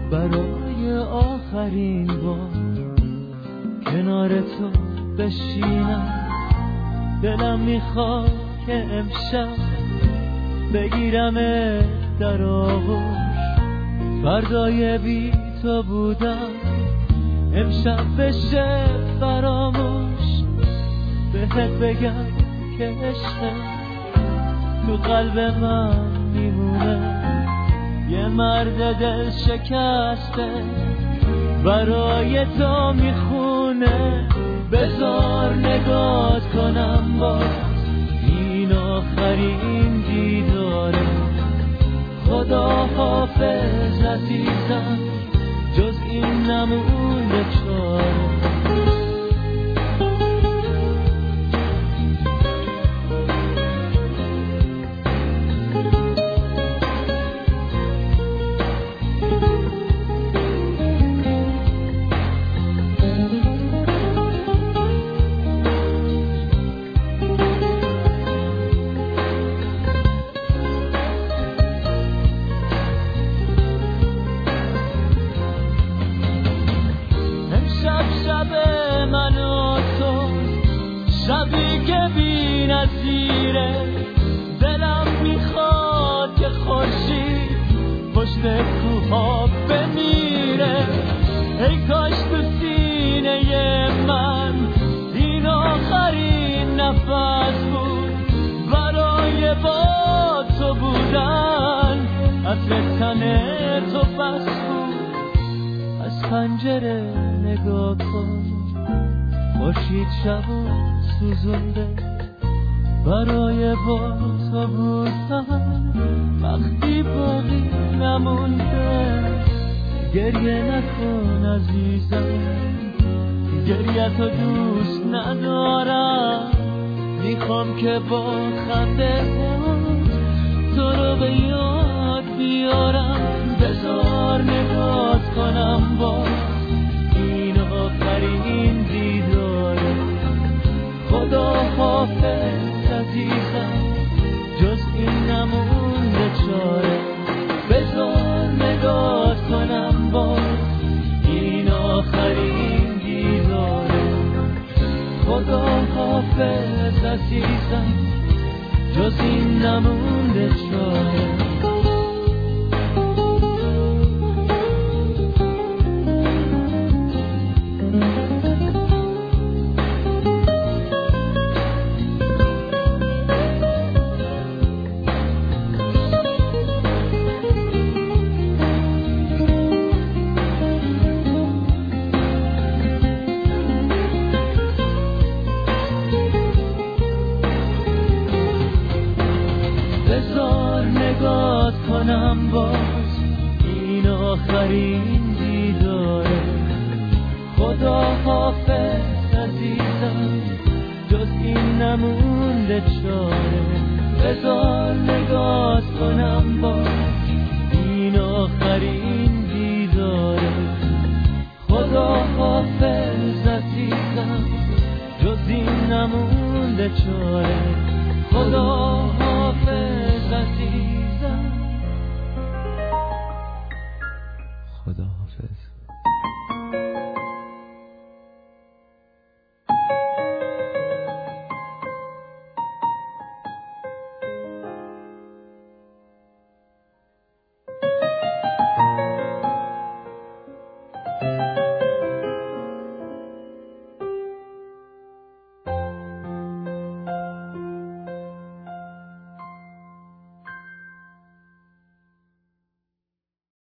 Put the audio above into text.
برای آخرین بار کنار تو بشینم. دلم میخواد که امشب بگیرم در آغوش. فردای بی تو بودم امشب بشه فراموش. بهت بگم که عشق تو قلب من میمونه. یه مرد دل شکسته برای تو میخونه. بذار نگات کنم باز این آخرین دیداره. خدا حافظ عزیزم جز این نمونده چاره. شبی که بی نظیره. دلم میخواد که خورشید پشت کوها بمیره. ای کاش تو سینه من این آخرین نفس بود برای با تو بودن. اصل تن تو بس بود. از پنجره نگاه کن خورشید شبو سوزونده برای با تو بودن. وقتی باقی نمونده گریه نکن عزیزم. گریه تو دوست ندارم. میخوام که با خنده تو رو به یاد بیارم. بذار نگات کنم با این آخرین دیداره. خدا حافظ عزیزم جز این نمونده چاره. بذار نگات کنم با این آخرین دیداره. خدا حافظ عزیزم جز این نمونده چاره. بذار نگات کنم باز این آخرین دیداره. خدا حافظ عزیزم جز این نمونده چاره. بذار نگات کنم باز این آخرین دیداره. خدا حافظ عزیزم جز این نمونده چاره. خدا